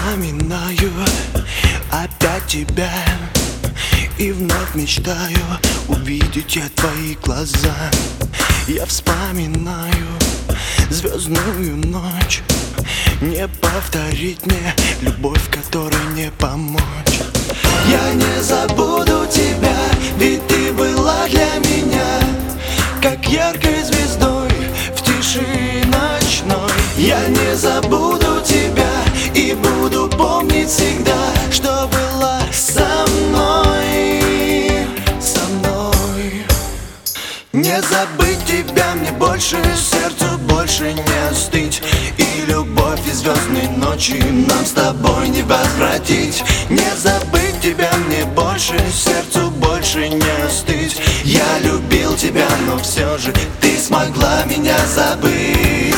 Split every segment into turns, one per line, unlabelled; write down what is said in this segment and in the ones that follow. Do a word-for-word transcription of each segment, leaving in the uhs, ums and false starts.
вспоминаю опять тебя и вновь мечтаю увидеть я твои глаза. Я вспоминаю звездную ночь. Не повторить мне любовь, которой не помочь. Я не забуду тебя, ведь ты была для меня как яркой звездой в тиши ночной. Я не забуду тебя и буду помнить всегда, что была со мной, со мной. Не забыть тебя мне больше, сердцу больше не остыть. И любовь и звездной ночи нам с тобой не возвратить. Не забыть тебя мне больше, сердцу больше не остыть. Я любил тебя, но все же ты смогла меня забыть.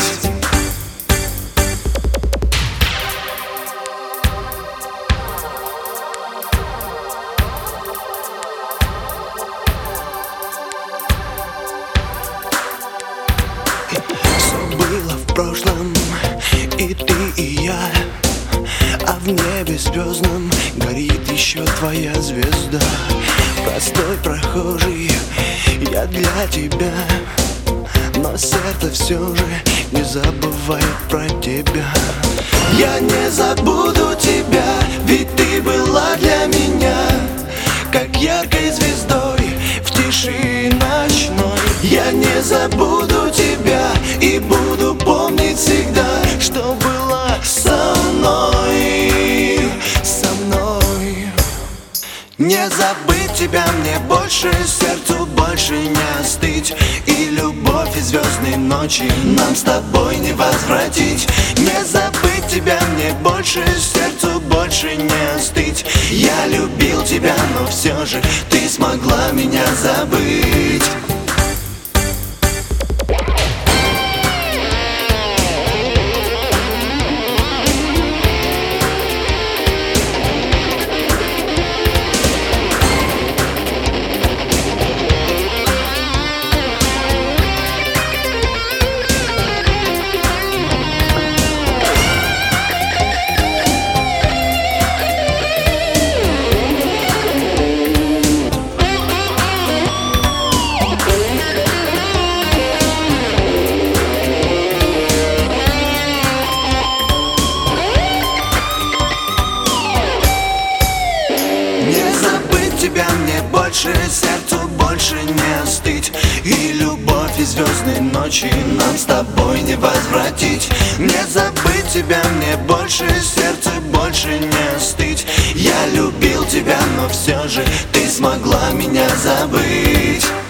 Все было в прошлом, и ты, и я, а в небе звездном горит еще твоя звезда. Простой прохожий, я для тебя, но сердце все же не забывает про тебя. Я не забуду тебя, ведь ты была для меня как яркой звездой в тиши ночной. Я не забуду тебя и буду помнить всегда, что была со мной, со мной. Не забыть тебя мне больше, сердцу больше не остыть. И любовь и звездные ночи нам с тобой не возвратить. Не забыть тебя мне больше, сердцу больше не остыть. Я любил тебя, но все же ты смогла меня забыть. Тебя мне больше, сердцу больше не остыть. И любовь и звездные ночи нам с тобой не возвратить. Не забыть тебя мне больше, сердцу больше не остыть. Я любил тебя, но все же ты смогла меня забыть.